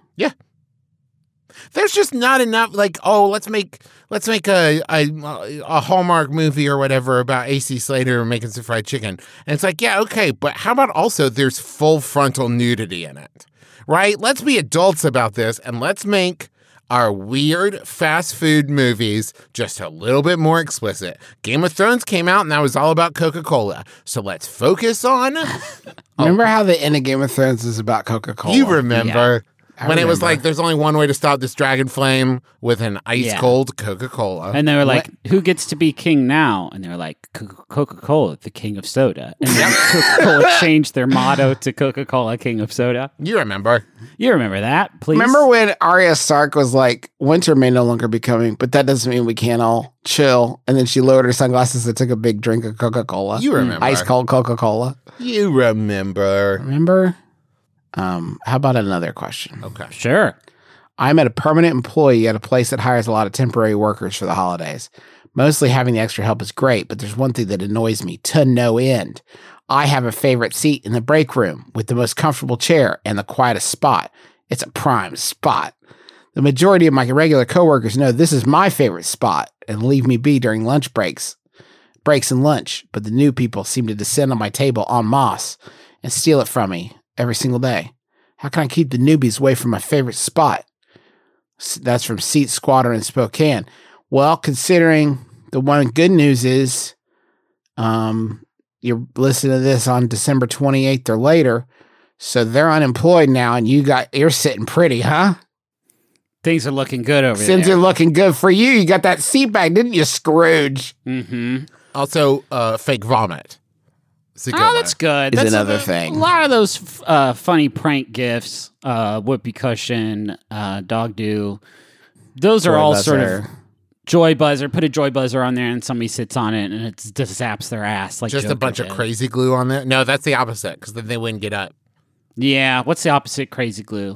There's just not enough, like, let's make a Hallmark movie or whatever about AC Slater making some fried chicken. And it's like, yeah, okay, but how about also there's full frontal nudity in it, right? Let's be adults about this, and let's make our weird fast food movies just a little bit more explicit. Game of Thrones came out, and that was all about Coca-Cola. So let's focus on... Remember how the end of Game of Thrones is about Coca-Cola? You remember... Yeah. When it was like, there's only one way to stop this dragon flame with an ice-cold Coca-Cola. And they were like, who gets to be king now? And they were like, Coca-Cola, the king of soda. And then Coca-Cola changed their motto to Coca-Cola, king of soda. You remember. You remember that, please? Remember when Arya Stark was like, winter may no longer be coming, but that doesn't mean we can't all chill. And then she lowered her sunglasses and took a big drink of Coca-Cola. You remember. Ice-cold Coca-Cola. You remember. Remember? How about another question? Okay. Sure. I'm a permanent employee at a place that hires a lot of temporary workers for the holidays. Mostly having the extra help is great, but there's one thing that annoys me to no end. I have a favorite seat in the break room with the most comfortable chair and the quietest spot. It's a prime spot. The majority of my regular coworkers know this is my favorite spot and leave me be during lunch breaks and lunch, but the new people seem to descend on my table en masse and steal it from me every single day. How can I keep the newbies away from my favorite spot? That's from Seat Squatter in Spokane. Well, considering the one good news is you're listening to this on December 28th or later, so they're unemployed now, and you're sitting pretty, huh? Things are looking good over there. Things are looking good for you. You got that seat back, didn't you, Scrooge? Mm-hmm. Also, fake vomit. That's good. That's another thing. A lot of those funny prank gifts, whoopee cushion, dog do, those are all sort of joy buzzer. Put a joy buzzer on there and somebody sits on it and it just zaps their ass like just Joker a bunch did. of crazy glue on there. No, that's the opposite because then they wouldn't get up. Yeah, what's the opposite crazy glue?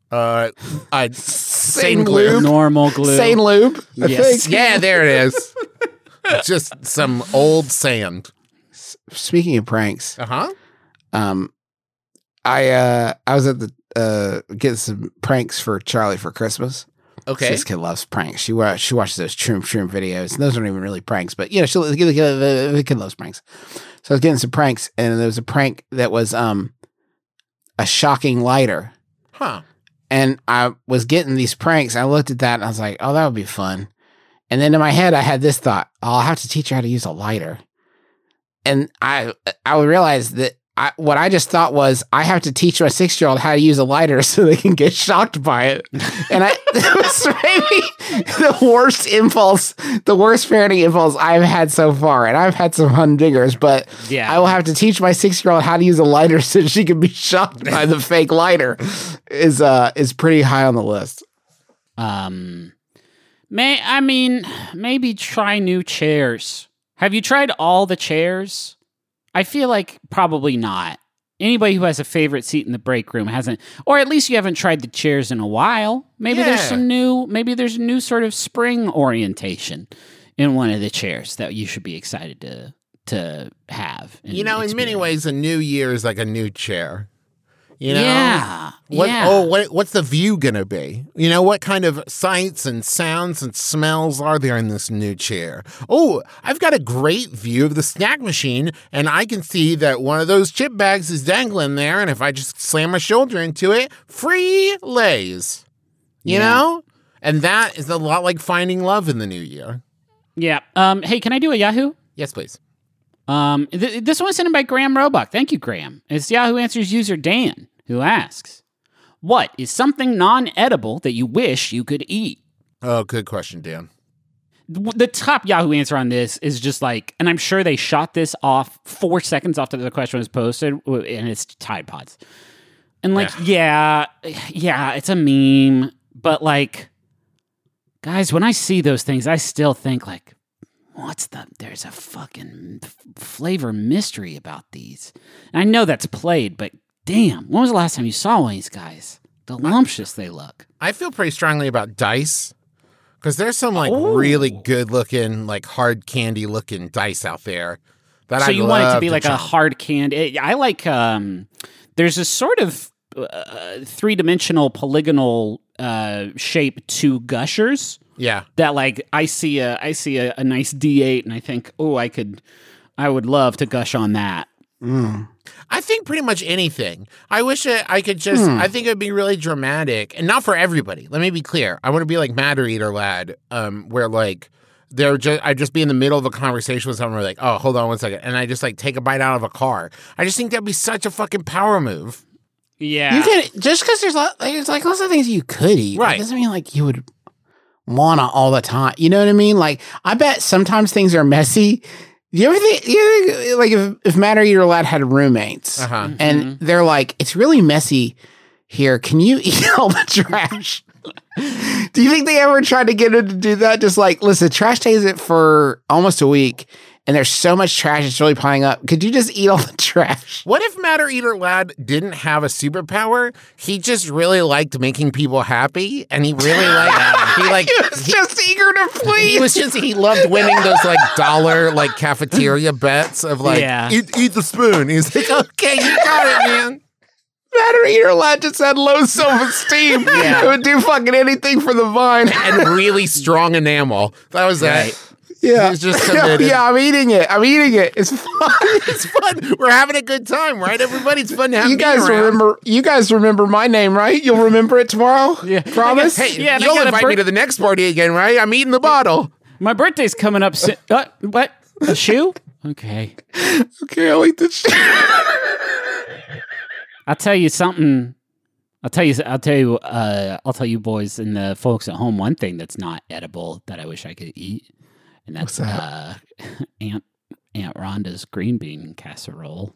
Sane glue. Normal glue. Sane lube. Yes. Yeah, there it is. Just some old sand. Speaking of pranks, I was at the getting some pranks for Charlie for Christmas. Okay, this kid loves pranks. She watches those Shroom videos, and those aren't even really pranks, but the kid loves pranks. So I was getting some pranks, and there was a prank that was a shocking lighter. Huh. And I was getting these pranks. And I looked at that, and I was like, "Oh, that would be fun." And then in my head, I had this thought: I'll have to teach her how to use a lighter. And I would realize that what I just thought was I have to teach my 6-year-old how to use a lighter so they can get shocked by it. And that was maybe the worst parenting impulse I've had so far. And I've had some humdingers, but yeah. I will have to teach my 6-year-old how to use a lighter so she can be shocked by the fake lighter is pretty high on the list. Maybe try new chairs. Have you tried all the chairs? I feel like probably not. Anybody who has a favorite seat in the break room hasn't, or at least you haven't tried the chairs in a while. Maybe there's a new sort of spring orientation in one of the chairs that you should be excited to have. In many ways, a new year is like a new chair. You know? Yeah. What's the view gonna be? You know, what kind of sights and sounds and smells are there in this new chair? Oh, I've got a great view of the snack machine, and I can see that one of those chip bags is dangling there, and if I just slam my shoulder into it, free Lays. You know? And that is a lot like finding love in the new year. Yeah. Hey, can I do a Yahoo? Yes, please. This one's sent in by Graham Roebuck. Thank you, Graham. It's Yahoo Answers user Dan, who asks, what is something non-edible that you wish you could eat? Oh, good question, Dan. The top Yahoo answer on this is just like, and I'm sure they shot this off 4 seconds after the question was posted, and it's Tide Pods. And like, yeah, it's a meme, but like, guys, when I see those things, I still think like, there's a fucking flavor mystery about these. And I know that's played, but damn, when was the last time you saw one of these guys? Delumptious they look. I feel pretty strongly about dice, because there's some like really good looking, like hard candy looking dice out there. So you want it to be like a hard candy. I like, there's a sort of 3-dimensional polygonal shape to Gushers. Yeah. That like I see a nice D8 and I think, oh, I would love to gush on that. I think pretty much anything. I wish I could just, I think it'd be really dramatic and not for everybody. Let me be clear. I want to be like Matter Eater Lad, where like I'd just be in the middle of a conversation with someone like, oh, hold on 1 second. And I just like take a bite out of a car. I just think that'd be such a fucking power move. Yeah. You can, just because there's like lots of things you could eat. Right. It doesn't mean like you would want to all the time. You know what I mean? Like, I bet sometimes things are messy. You ever think like if Matter Eater Lad had roommates and they're like, it's really messy here. Can you eat all the trash? Do you think they ever tried to get him to do that? Just like, listen, trash days it for almost a week. And there's so much trash, it's really piling up. Could you just eat all the trash? What if Matter Eater Lad didn't have a superpower? He just really liked making people happy, and he really liked he was just eager to please. He loved winning those like dollar like cafeteria bets of like eat the spoon. He's like, okay, you got it, man. Matter Eater Lad just had low self-esteem. It would do fucking anything for the vine. And really strong enamel. That was that. Yeah. He's just committed. Yeah, I'm eating it. It's fun. It's fun. We're having a good time, right? Everybody, it's fun to have you guys remember my name, right? You'll remember it tomorrow? Yeah. Promise? Hey, you'll invite me to the next party again, right? I'm eating the bottle. My birthday's coming up soon. What? A shoe? Okay. Okay, I'll eat the shoe. I'll tell you something. I'll tell you boys and the folks at home one thing that's not edible that I wish I could eat. And that's Aunt Rhonda's green bean casserole.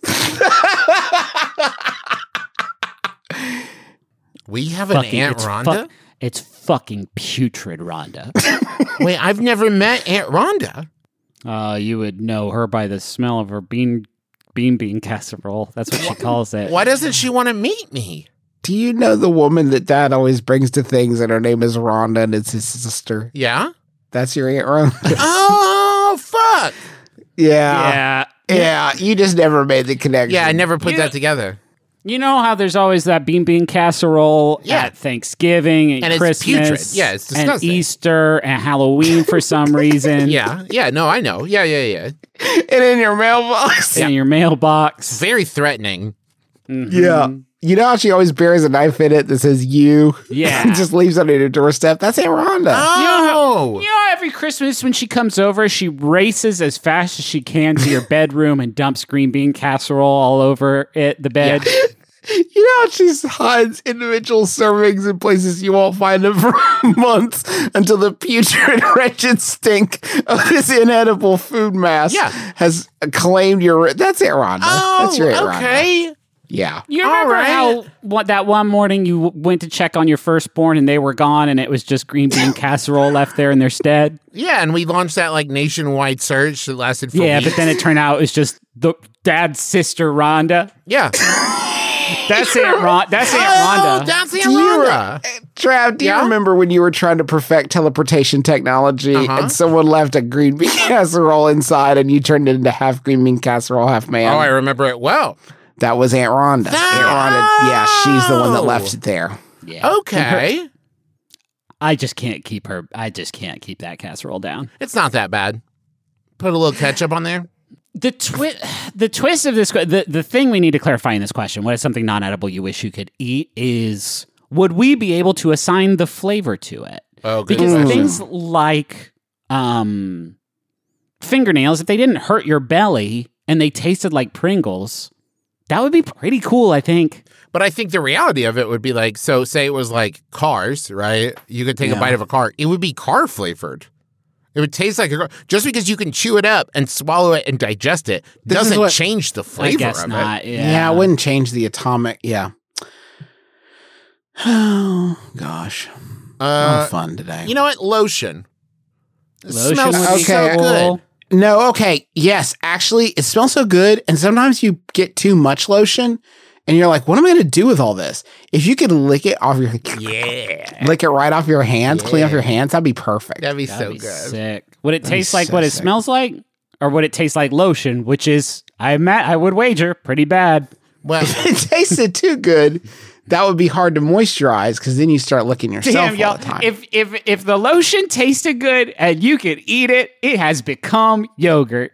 We have an Aunt Rhonda? It's fucking putrid, Rhonda. Wait, I've never met Aunt Rhonda. You would know her by the smell of her bean casserole. That's what she calls it. Why doesn't she want to meet me? Do you know the woman that Dad always brings to things and her name is Rhonda and it's his sister? Yeah? That's your Aunt Rhonda? Oh, fuck. Yeah. You just never made the connection. Yeah, I never put that together. You know how there's always that bean casserole at Thanksgiving and Christmas. It's putrid. Yeah, it's disgusting. And Easter and Halloween for some reason. Yeah, no, I know. Yeah. And in your mailbox. In your mailbox. Very threatening. Mm-hmm. Yeah. You know how she always buries a knife in it that says you? Yeah. And just leaves it on your doorstep? That's Aunt Rhonda. Oh. You know, every Christmas when she comes over, she races as fast as she can to your bedroom and dumps green bean casserole all over the bed. Yeah. You know how she hides individual servings in places you won't find them for months until the putrid, wretched stink of this inedible food mass has claimed your... That's Aunt Rhonda. That's your Aunt okay. Rhonda. Yeah. You remember how that one morning you went to check on your firstborn and they were gone and it was just green bean casserole left there in their stead? Yeah, and we launched that like nationwide search that lasted for weeks. But then it turned out it was just the dad's sister, Rhonda. Yeah. That's Aunt Rhonda. That's Aunt Rhonda. Trav, do you remember when you were trying to perfect teleportation technology and someone left a green bean casserole inside and you turned it into half green bean casserole, half man? Oh, I remember it well. That was Aunt Rhonda. Aunt Rhonda, yeah, she's the one that left it there. Yeah. Okay. I just can't keep that casserole down. It's not that bad. Put a little ketchup on there. The twist of this, the thing we need to clarify in this question, what is something non-edible you wish you could eat, is would we be able to assign the flavor to it? Oh, good because question. things like fingernails, if they didn't hurt your belly and they tasted like Pringles, that would be pretty cool, I think. But I think the reality of it would be like, so say it was like cars, right? You could take a bite of a car. It would be car flavored. It would taste like a car. Just because you can chew it up and swallow it and digest it doesn't change the flavor of it. Yeah, it wouldn't change the atomic. Yeah. Oh, gosh. I'm fun today. You know what? Lotion. Lotion smells would be so cool. good. No, okay. Yes, actually, it smells so good. And sometimes you get too much lotion and you're like, what am I going to do with all this? If you could lick it off your lick it right off your hands, clean off your hands, that'd be perfect. That'd be so good. Sick. Would it taste like what it smells like? Or would it taste like lotion, which is, I would wager, pretty bad. Well, if it tasted too good, that would be hard to moisturize because then you start licking yourself all the time. If the lotion tasted good and you could eat it, it has become yogurt.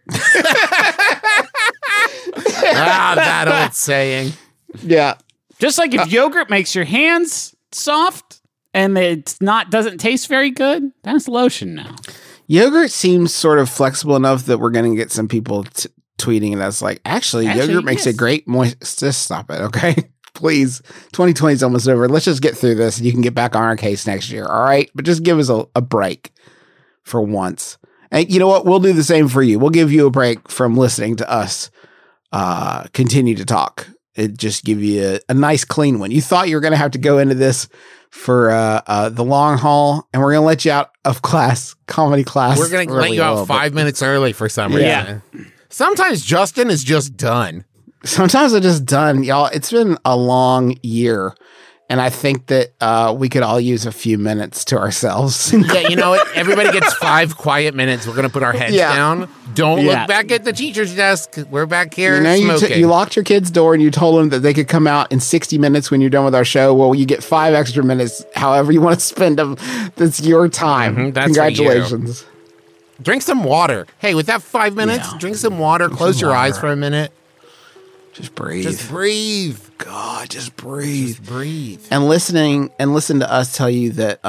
That old saying. Yeah. Just like if yogurt makes your hands soft and doesn't taste very good, that's lotion now. Yogurt seems sort of flexible enough that we're going to get some people tweeting and that's like, actually yogurt makes a great just stop it, okay? Please. 2020 is almost over. Let's just get through this and you can get back on our case next year, all right? But just give us a break for once. And you know what? We'll do the same for you. We'll give you a break from listening to us continue to talk. It just give you a nice clean one. You thought you were going to have to go into this for the long haul, and we're going to let you out of comedy class. We're going to let you out 5 minutes early for some reason. Yeah. Sometimes Justin is just done. Sometimes I'm just done. Y'all, it's been a long year, and I think that we could all use a few minutes to ourselves. Yeah, you know what? Everybody gets 5 quiet minutes. We're going to put our heads down. Don't look back at the teacher's desk. We're back here smoking. You locked your kid's door and you told them that they could come out in 60 minutes when you're done with our show. Well, you get 5 extra minutes, however you want to spend them. That's your time. Mm-hmm, that's Congratulations. Drink some water. Hey, with that 5 minutes, drink some water. Close your eyes for a minute. Just breathe. Just breathe. God, just breathe. Just breathe. And listen to us tell you that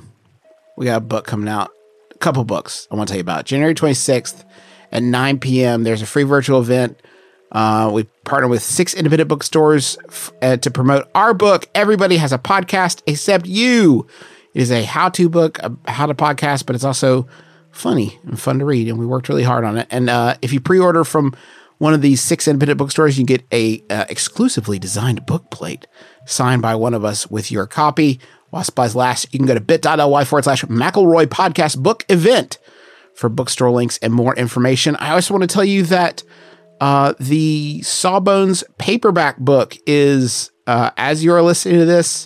we got a book coming out. A couple books I want to tell you about. January 26th at 9 p.m. There's a free virtual event. We partner with 6 independent bookstores to promote our book. Everybody has a podcast except you. It is a how-to book, a how to podcast, but it's also funny and fun to read. And we worked really hard on it. And if you pre-order from one of these 6 independent bookstores, you get a exclusively designed book plate signed by one of us with your copy. While supplies last, you can go to bit.ly/McElroy Podcast Book Event for bookstore links and more information. I also want to tell you that the Sawbones paperback book is, as you're listening to this,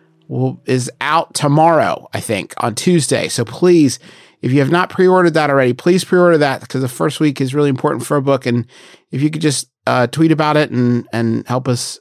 is out tomorrow, I think, on Tuesday. So please, if you have not pre-ordered that already, please pre-order that because the first week is really important for a book. And if you could just tweet about it and help us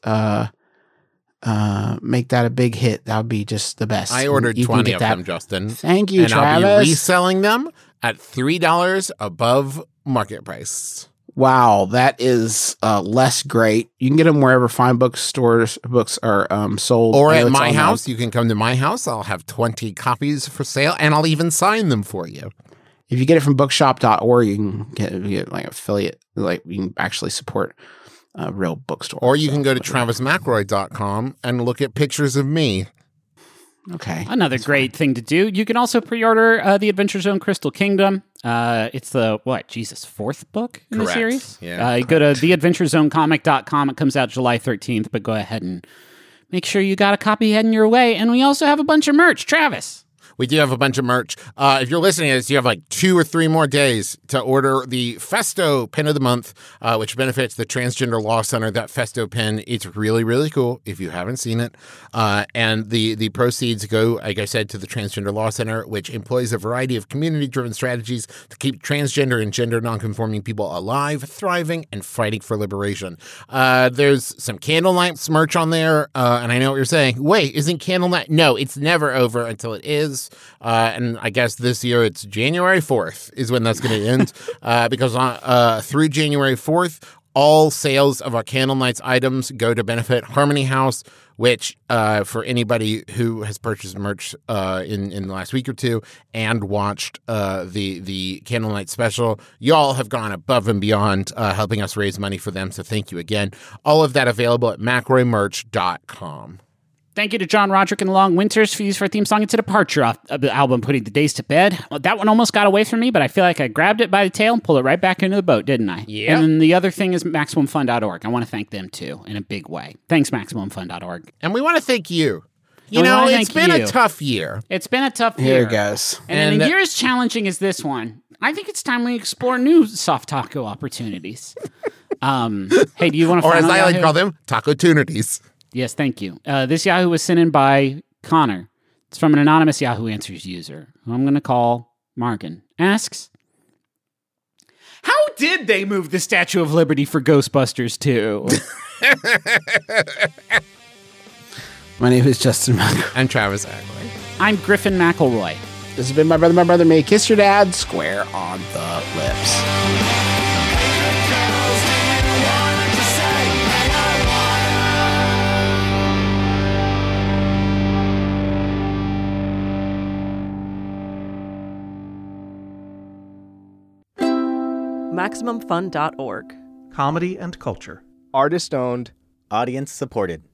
make that a big hit, that would be just the best. I ordered 20 of them, Justin. Thank you, and Travis. I'll be reselling them at $3 above market price. Wow, that is less great. You can get them wherever fine books are sold. Or at my house. You can come to my house. I'll have 20 copies for sale, and I'll even sign them for you. If you get it from bookshop.org, you can get like affiliate, like you can actually support a real bookstore. Or you can go to travismcroy.com and look at pictures of me. Okay. Another great thing to do. You can also pre-order The Adventure Zone Crystal Kingdom. It's the, 4th book in the series? Yeah. You go to theadventurezonecomic.com. It comes out July 13th, but go ahead and make sure you got a copy heading your way. And we also have a bunch of merch. Travis. we do have a bunch of merch. If you're listening to this, you have like 2 or 3 more days to order the Festo Pin of the Month, which benefits the Transgender Law Center. That Festo pin, it's really, really cool if you haven't seen it. And the proceeds go, like I said, to the Transgender Law Center, which employs a variety of community-driven strategies to keep transgender and gender nonconforming people alive, thriving, and fighting for liberation. There's some Candlelight merch on there, and I know what you're saying. Wait, isn't Candlelight? No, it's never over until it is. And I guess this year it's January 4th is when that's going to end, because through January 4th, all sales of our Candlelights items go to benefit Harmony House, which for anybody who has purchased merch in the last week or two and watched the Candlelight special, y'all have gone above and beyond helping us raise money for them. So thank you again. All of that available at McRoyMerch.com. Thank you to John Roderick and the Long Winters for use for a theme song. It's a departure off of the album Putting the Days to Bed. Well, that one almost got away from me, but I feel like I grabbed it by the tail and pulled it right back into the boat, didn't I? Yeah. And then the other thing is MaximumFun.org. I want to thank them, too, in a big way. Thanks, MaximumFun.org. And we want to thank you. You know, it's been a tough year. It's been a tough year. Here it goes. And in a year as challenging as this one, I think it's time we explore new soft taco opportunities. Hey, do you want to or as I like to call them, taco-tunities. Yes, thank you. This Yahoo was sent in by Connor. It's from an anonymous Yahoo Answers user, who I'm going to call Markin. Asks, how did they move the Statue of Liberty for Ghostbusters 2? My name is Justin McElroy. I'm Travis Ackley. I'm Griffin McElroy. This has been My Brother, Me. Kiss your dad square on the lips. MaximumFun.org. Comedy and culture. Artist owned. Audience supported.